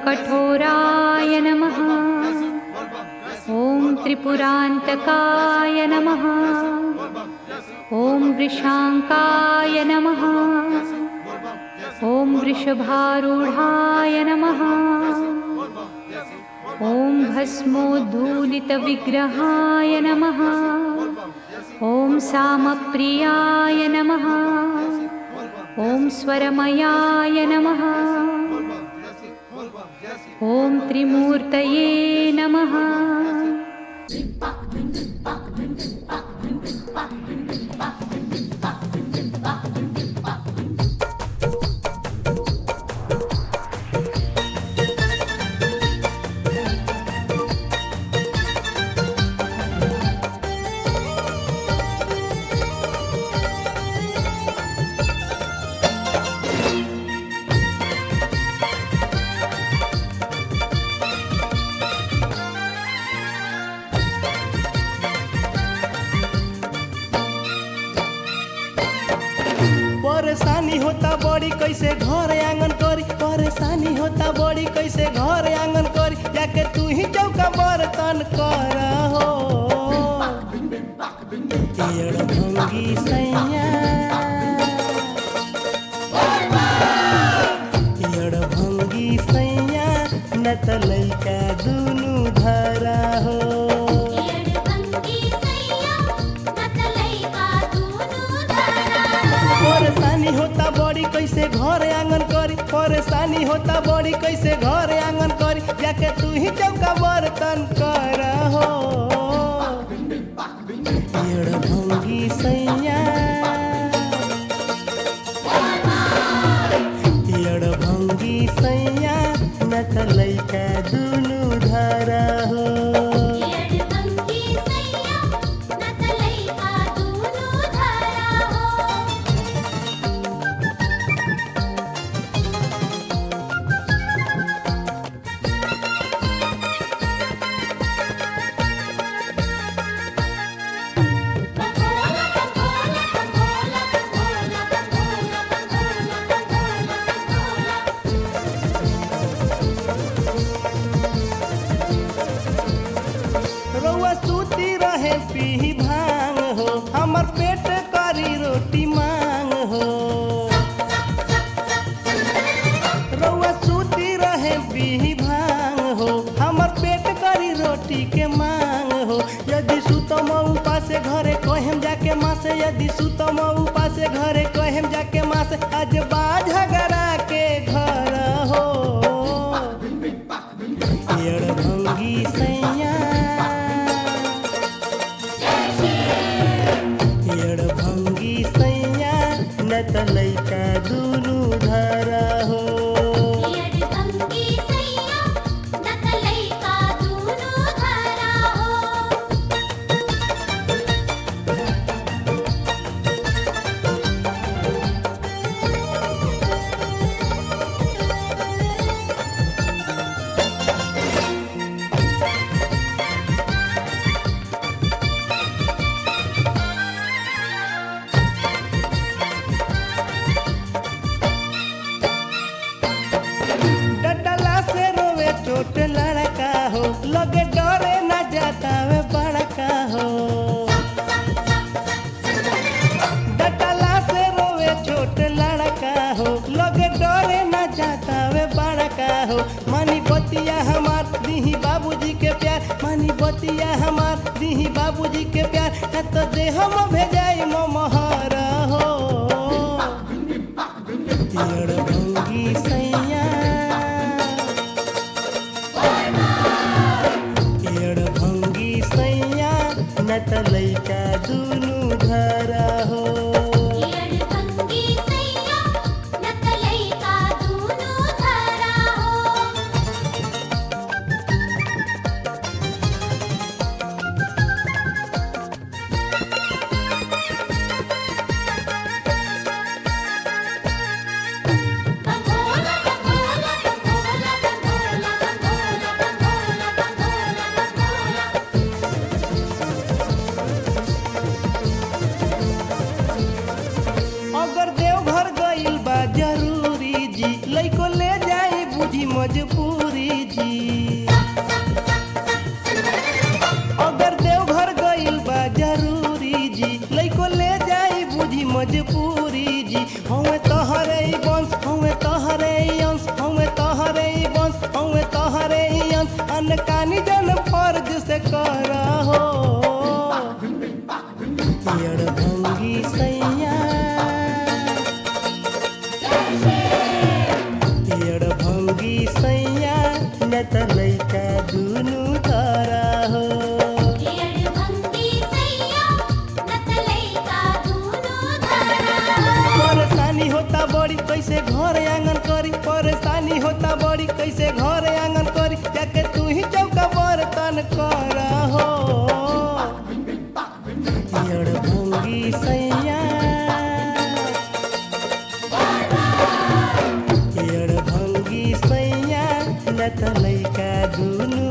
कठोराय नमः। ॐ त्रिपुरान्तकाय नमः। ॐ वृषाङ्काय नमः। ॐ वृषभारूढाय नमः। ॐ भस्मोद्धूलितविग्रहाय नमः। ॐ सामप्रियाय नमः। ॐ स्वरमयाय नमः। ॐ त्रिमूर्तये नमः। परेशानी होता बड़ी कैसे घर आंगन करी, परेशानी होता बड़ी कैसे घर आंगन करी, जाके तू ही चौका बर्तन कर हो। तेड़ भंगी सैया, तेड़ भंगी सैया, न त लइका दुनु धरा हो। परेशानी होता बड़ी कैसे घर आंगन करी, परेशानी होता बड़ी कैसे घर आंगन करी, जाके तू ही चौका बर्तन कर हो। तेड़ भंगी सैया, तेड़ भंगी सैया, न त लइका दुनु धरा हो। रउआ सूती रहे पी भांग हो, हमर पेट करी रोटी मांग हो। रउआ सूती रहे पी भांग हो, हमर पेट करी रोटी के मांग हो। यदि सुतम उपासे घरे कहेम जाके मासे, यदि सुतम उपासे घरे कहेम जाके मासे, आज बाज झगड़ा के घर हो। तेड़ भंगी सैया, तेड़ भंगी सैया, न त लइका दुनु धरा हो। डडला से रोवे चोट लड़का हो, लगे डरे न जाता वे बड़का हो। डडला से रोवे चोट लड़का हो, लगे डरे न जाता वे बड़का हो। मानी बतिया हमार दीही बाबूजी के प्यार, मानी बतिया हमार दीही बाबूजी के प्यार, न तो दे हम भेजाई मोहर हो। तेड़ भंगी सैया, तेड़ भंगी सैया, न त लइका दुनु धरा हो। मजबूरी जी। अगर देवघर गइल बा जरूरी जी, लइको ले जाई बुझी मजबूरी जी। हमें तोहरे ही वंश, हमें तोहरे ही अंश, हमें तोहरे ही वंश, हमें तोहरे ही अंश। अनकानी जन फर्ज से करहो पियड़ भंगी सैया, पियड़ भंगी सैया, न त लइका दुनु धरा हो। परेशानी होता बड़ी कैसे घर आंगन करी, परेशानी होता बड़ी कैसे घर आंगन करी, जाके तू ही चौका बर्तन कर हो पियड़ भंगी सैया, पियड़ भंगी सैया, न त लइका दुनु